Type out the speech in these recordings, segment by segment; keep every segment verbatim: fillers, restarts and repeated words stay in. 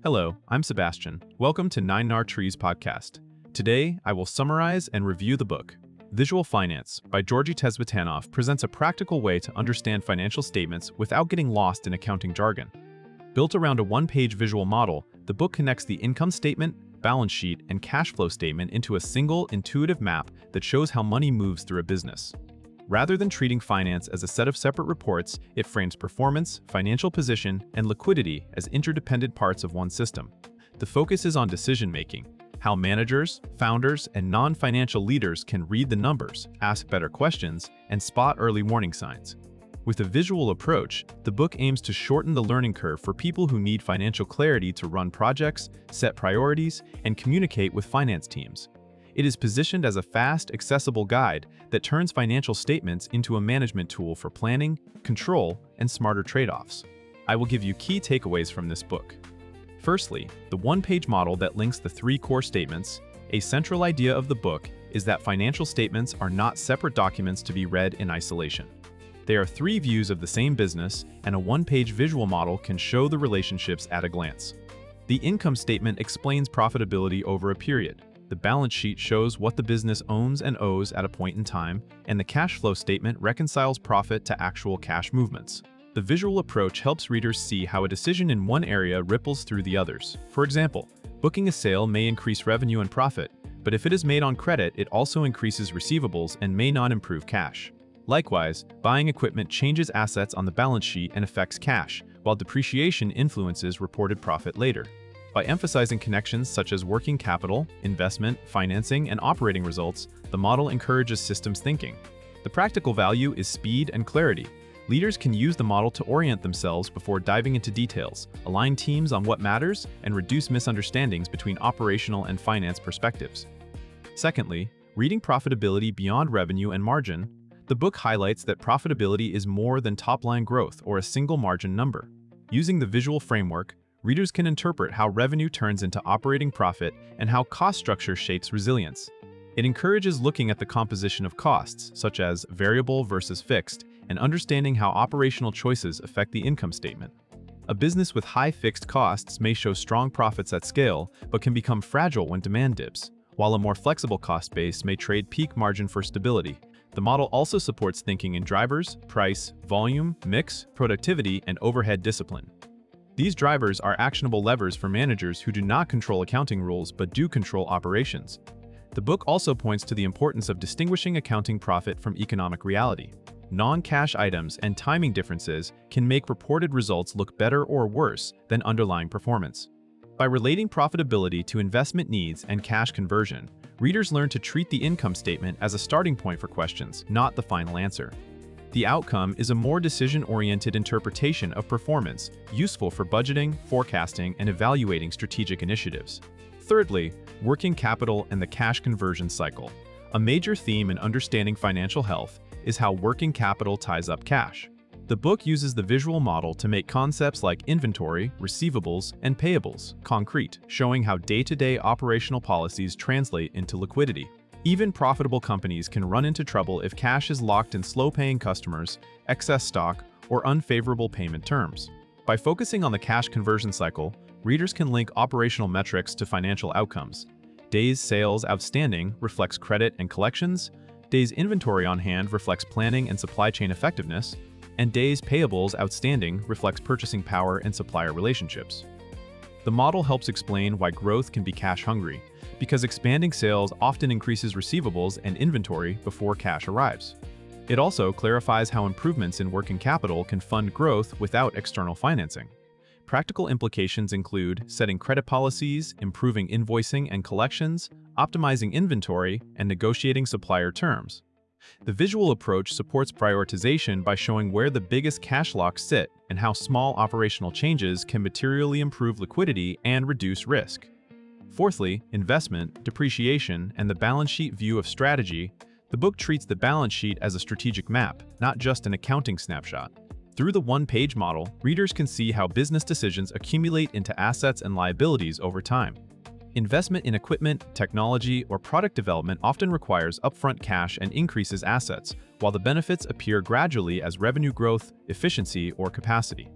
Hello, I'm Sebastian. Welcome to Nine Nar Trees podcast. Today, I will summarize and review the book. Visual Finance by Georgy Tezvatanov presents a practical way to understand financial statements without getting lost in accounting jargon. Built around a one-page visual model, the book connects the income statement, balance sheet, and cash flow statement into a single, intuitive map that shows how money moves through a business. Rather than treating finance as a set of separate reports, it frames performance, financial position, and liquidity as interdependent parts of one system. The focus is on decision-making, how managers, founders, and non-financial leaders can read the numbers, ask better questions, and spot early warning signs. With a visual approach, the book aims to shorten the learning curve for people who need financial clarity to run projects, set priorities, and communicate with finance teams. It is positioned as a fast, accessible guide that turns financial statements into a management tool for planning, control, and smarter trade-offs. I will give you key takeaways from this book. Firstly, the one-page model that links the three core statements. A central idea of the book is that financial statements are not separate documents to be read in isolation. They are three views of the same business, and a one-page visual model can show the relationships at a glance. The income statement explains profitability over a period. The balance sheet shows what the business owns and owes at a point in time, and the cash flow statement reconciles profit to actual cash movements. The visual approach helps readers see how a decision in one area ripples through the others. For example, booking a sale may increase revenue and profit, but if it is made on credit, it also increases receivables and may not improve cash. Likewise, buying equipment changes assets on the balance sheet and affects cash, while depreciation influences reported profit later. By emphasizing connections such as working capital, investment, financing, and operating results, the model encourages systems thinking. The practical value is speed and clarity. Leaders can use the model to orient themselves before diving into details, align teams on what matters, and reduce misunderstandings between operational and finance perspectives. Secondly, reading profitability beyond revenue and margin, the book highlights that profitability is more than top-line growth or a single margin number. Using the visual framework, readers can interpret how revenue turns into operating profit and how cost structure shapes resilience. It encourages looking at the composition of costs, such as variable versus fixed, and understanding how operational choices affect the income statement. A business with high fixed costs may show strong profits at scale, but can become fragile when demand dips, while a more flexible cost base may trade peak margin for stability. The model also supports thinking in drivers, price, volume, mix, productivity, and overhead discipline. These drivers are actionable levers for managers who do not control accounting rules but do control operations. The book also points to the importance of distinguishing accounting profit from economic reality. Non-cash items and timing differences can make reported results look better or worse than underlying performance. By relating profitability to investment needs and cash conversion, readers learn to treat the income statement as a starting point for questions, not the final answer. The outcome is a more decision-oriented interpretation of performance, useful for budgeting, forecasting, and evaluating strategic initiatives. Thirdly, working capital and the cash conversion cycle. A major theme in understanding financial health is how working capital ties up cash. The book uses the visual model to make concepts like inventory, receivables, and payables concrete, showing how day-to-day operational policies translate into liquidity. Even profitable companies can run into trouble if cash is locked in slow-paying customers, excess stock, or unfavorable payment terms. By focusing on the cash conversion cycle, readers can link operational metrics to financial outcomes. Days sales outstanding reflects credit and collections, days inventory on hand reflects planning and supply chain effectiveness, and days payables outstanding reflects purchasing power and supplier relationships. The model helps explain why growth can be cash-hungry, because expanding sales often increases receivables and inventory before cash arrives. It also clarifies how improvements in working capital can fund growth without external financing. Practical implications include setting credit policies, improving invoicing and collections, optimizing inventory, and negotiating supplier terms. The visual approach supports prioritization by showing where the biggest cash locks sit and how small operational changes can materially improve liquidity and reduce risk. Fourthly, investment, depreciation, and the balance sheet view of strategy. The book treats the balance sheet as a strategic map, not just an accounting snapshot. Through the one-page model, readers can see how business decisions accumulate into assets and liabilities over time. Investment in equipment, technology, or product development often requires upfront cash and increases assets, while the benefits appear gradually as revenue growth, efficiency, or capacity.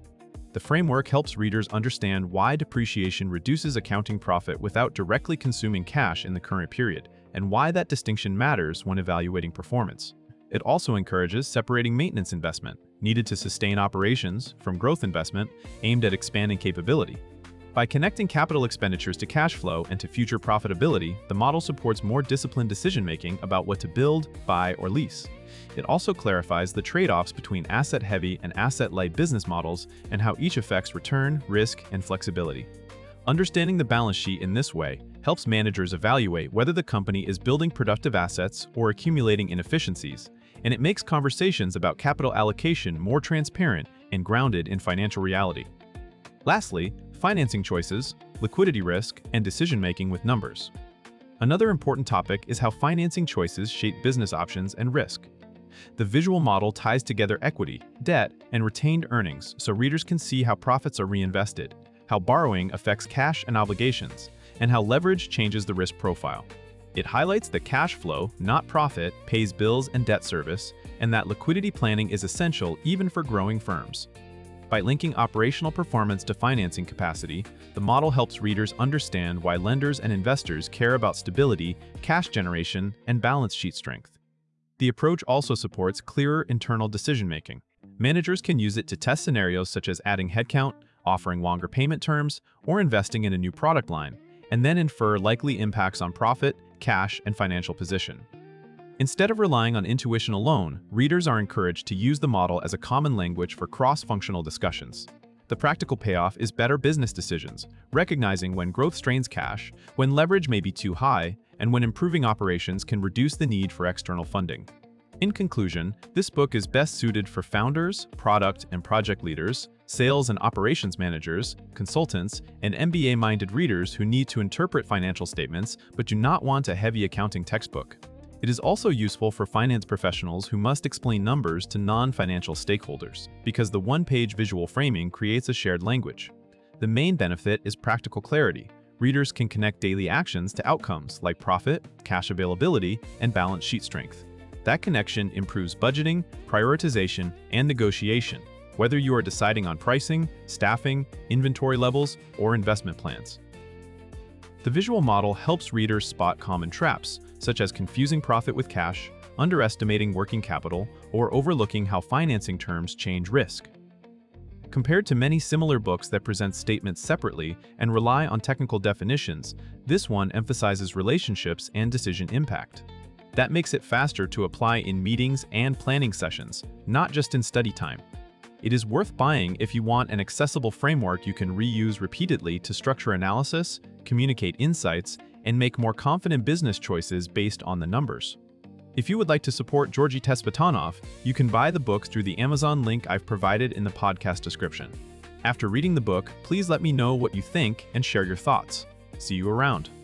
The framework helps readers understand why depreciation reduces accounting profit without directly consuming cash in the current period, and why that distinction matters when evaluating performance. It also encourages separating maintenance investment, needed to sustain operations, from growth investment, aimed at expanding capability. By connecting capital expenditures to cash flow and to future profitability, the model supports more disciplined decision-making about what to build, buy, or lease. It also clarifies the trade-offs between asset-heavy and asset-light business models and how each affects return, risk, and flexibility. Understanding the balance sheet in this way helps managers evaluate whether the company is building productive assets or accumulating inefficiencies, and it makes conversations about capital allocation more transparent and grounded in financial reality. Lastly, financing choices, liquidity risk, and decision-making with numbers. Another important topic is how financing choices shape business options and risk. The visual model ties together equity, debt, and retained earnings so readers can see how profits are reinvested, how borrowing affects cash and obligations, and how leverage changes the risk profile. It highlights that cash flow, not profit, pays bills and debt service, and that liquidity planning is essential even for growing firms. By linking operational performance to financing capacity, the model helps readers understand why lenders and investors care about stability, cash generation, and balance sheet strength. The approach also supports clearer internal decision-making. Managers can use it to test scenarios such as adding headcount, offering longer payment terms, or investing in a new product line, and then infer likely impacts on profit, cash, and financial position. Instead of relying on intuition alone, readers are encouraged to use the model as a common language for cross-functional discussions. The practical payoff is better business decisions, recognizing when growth strains cash, when leverage may be too high, and when improving operations can reduce the need for external funding. In conclusion, this book is best suited for founders, product and project leaders, sales and operations managers, consultants, and M B A-minded readers who need to interpret financial statements but do not want a heavy accounting textbook. It is also useful for finance professionals who must explain numbers to non-financial stakeholders, because the one-page visual framing creates a shared language. The main benefit is practical clarity. Readers can connect daily actions to outcomes like profit, cash availability, and balance sheet strength. That connection improves budgeting, prioritization, and negotiation, whether you are deciding on pricing, staffing, inventory levels, or investment plans. The visual model helps readers spot common traps, such as confusing profit with cash, underestimating working capital, or overlooking how financing terms change risk. Compared to many similar books that present statements separately and rely on technical definitions, this one emphasizes relationships and decision impact. That makes it faster to apply in meetings and planning sessions, not just in study time. It is worth buying if you want an accessible framework you can reuse repeatedly to structure analysis, communicate insights, and make more confident business choices based on the numbers. If you would like to support Georgi Tesvetanov, you can buy the book through the Amazon link I've provided in the podcast description. After reading the book, please let me know what you think and share your thoughts. See you around.